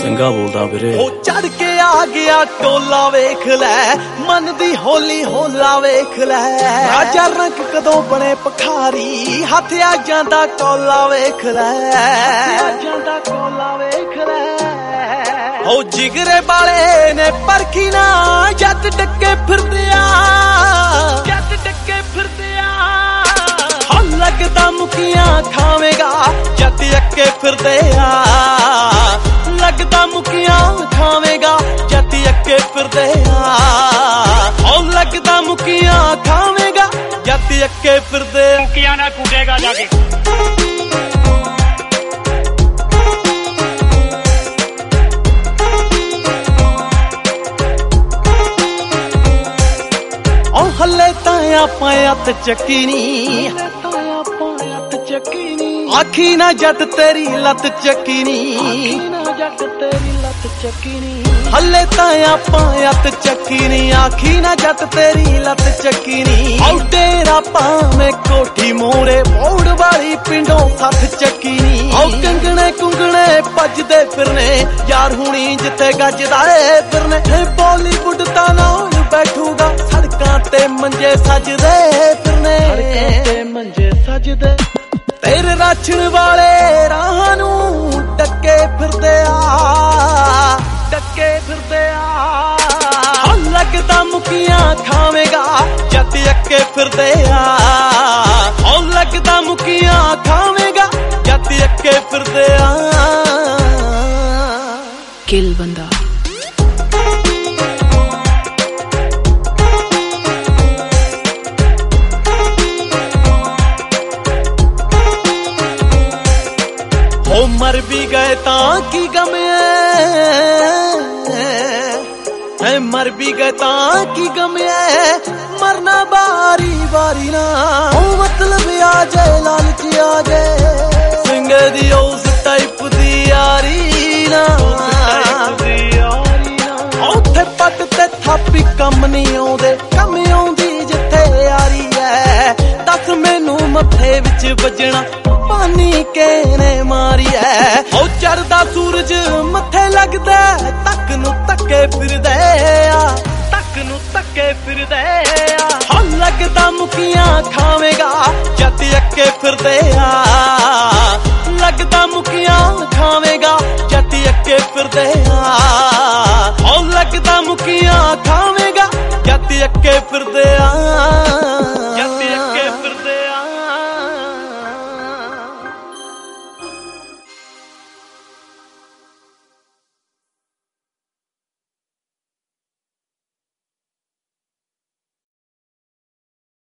ਚੰਗਾ ਬੋਲਦਾ ਵੀਰੇ। ਉਹ ਚੜ ਕੇ ਆ ਗਿਆ ਟੋਲਾ ਵੇਖ ਲੈ, ਮਨ ਦੀ ਹੋਲੀ ਹੋਲਾ ਵੇਖ ਲੈ। ਰਾਜਾ ਰੰਗ ਕਦੋਂ ਬਣੇ ਭਖਾਰੀ, ਹੱਥ ਆ ਜਾਂਦਾ ਕੋਲਾ ਵੇਖ ਲੈ, ਆ ਜਾਂਦਾ ਕੋਲਾ ਵੇਖ ਲੈ। ਉਹ ਜਿਗਰੇ ਵਾਲੇ ਨੇ ਪਰਖੀ ਨਾ, ਜੱਟ ਡੱਕੇ ਫਿਰਦੇ ਆ, ਜੱਟ ਡੱਕੇ ਫਿਰਦੇ ਆ। ਹਾਂ ਲੱਗਦਾ ਮੁਕੀਆਂ ਖਾਵੇਂਗਾ, ਜੱਟ ਅੱਕੇ ਫਿਰਦੇ ਆ। ਲੱਗਦਾ ਮੁਕੀਆਂ ਖਾਵੇਂਗਾ, ਜੱਟ ਅੱਕੇ ਫਿਰਦੇ ਆ। ਉਹ ਲੱਗਦਾ ਮੁਕੀਆਂ ਖਾਵੇਂਗਾ, ਜੱਟ ਅੱਕੇ ਫਿਰਦੇ। ਮੁਕੀਆਂ ਨਾਲ ਕੁੱਟੇਗਾ ਜਾ ਕੇ। ਹੱਲੇ ਤਾਂ ਆਪਾਂ ਹੱਥ ਚੱਕੀ ਨੀ, ਆਖੀ ਨਾ ਜੱਟ ਤੇਰੀ ਲੱਤ ਚੱਕੀ ਨੀ, ਜੱਟ ਤੇਰੀ ਲੱਤ ਚੱਕੀ ਨੀ। ਹੱਲੇ ਤਾਂ ਆਪਾਂ ਹੱਥ ਚੱਕੀ ਨੀ, ਆਖੀ ਨਾ ਜੱਟ ਤੇਰੀ ਲੱਤ ਚੱਕੀ ਨੀ। ਆਉ ਤੇਰਾ ਭਾਵੇਂ ਕੋਠੀ ਮੂਹਰੇ ਮੋੜ ਵਾਲੀ ਪਿੰਡੋਂ ਸੱਥ ਚੱਕੀ ਨੀ। ਆਉ ਕੰਗਣੇ ਕੁੰਗਣੇ ਭੱਜਦੇ ਫਿਰਨੇ, ਯਾਰ ਹੁਣੀ ਜਿੱਥੇ ਗੱਜਦਾ ਏ ਫਿਰਨੇ। ਬਾਲੀਵੁੱਡ ਤਾਂ ਨਾਲ ਬੈਠੂਗਾ, ਸੜਕਾਂ ਤੇ ਮੰਜੇ ਸਜਦੇ ਫਿਰਨੇ, ਸੜਕਾਂ ਤੇ ਮੰਜੇ ਸਜਦੇ। ਤੇਰੇ ਰਾਛਣ ਵਾਲੇ ਰਾਹਾਂ ਨੂੰ ਡੱਕੇ ਫਿਰਦੇ ਆ, ਡੱਕੇ ਫਿਰਦੇ ਆ। ਲੱਗਦਾ ਮੁਕੀਆਂ ਖਾਵੇਂਗਾ, ਜੱਟ ਅੱਕੇ ਫਿਰਦੇ ਆ। ਉਹ ਲੱਗਦਾ ਮੁਕੀਆਂ ਖਾਵੇਂਗਾ, ਜੱਟ ਅੱਕੇ ਫਿਰਦੇ ਆ। ਕਿਲ ਬੰਦਾ ਉਹ ਮਰ ਵੀ ਗਏ ਤਾਂ ਕੀ ਗਮ ਐ, ਮਰ ਵੀ ਗਏ ਤਾਂ ਕੀ ਗਮ ਐ। ਮਰਨਾ ਬਾਰੀ ਬਾਰੀ ਨਾ, ਉਹ ਮਤਲਬ ਆ ਜਾਏ ਲਾਲਚ ਆ ਜਾਏ। ਸਿੰਗੇ ਦੀ ਉਸ ਟਾਈਪ ਦੀ ਯਾਰੀ ਨਾ, ਉੱਥੇ ਪੱਟ ਤੇ ਥਾਪੀ ਕੰਮ ਨਹੀਂ ਆਉਂਦੇ, ਕੰਮ ਆਉਂਦੀ ਜਿੱਥੇ ਯਾਰੀ ਐ। ਦੱਸ ਮੈਨੂੰ ਮੱਥੇ ਵਿੱਚ ਵੱਜਣਾ ਪਾਣੀ ਕਿਹਨੇ ਮਾਰੀ ਐ। ਉਹ ਚੜਦਾ ਸੂਰਜ ਮੱਥੇ ਲੱਗਦਾ, ਤੱਕ ਨੂੰ ਤੱਕੇ ਫਿਰਦੇ ਆ, ਤੱਕ ਨੂੰ ਤੱਕੇ ਫਿਰਦੇ ਆ। ਹਾਂ ਲੱਗਦਾ ਮੁਕੀਆਂ ਖਾਵੇਂਗਾ, ਜੱਟ ਅੱਕੇ ਫਿਰਦੇ ਆ। ਲੱਗਦਾ ਮੁਕੀਆਂ ਖਾਵੇਂਗਾ, ਜੱਟ ਅੱਕੇ ਫਿਰਦੇ ਆ। ਉਹ ਲੱਗਦਾ ਮੁਕੀਆਂ ਖਾਵੇਂਗਾ, ਜੱਟ ਅੱਕੇ ਫਿਰਦੇ ਆ।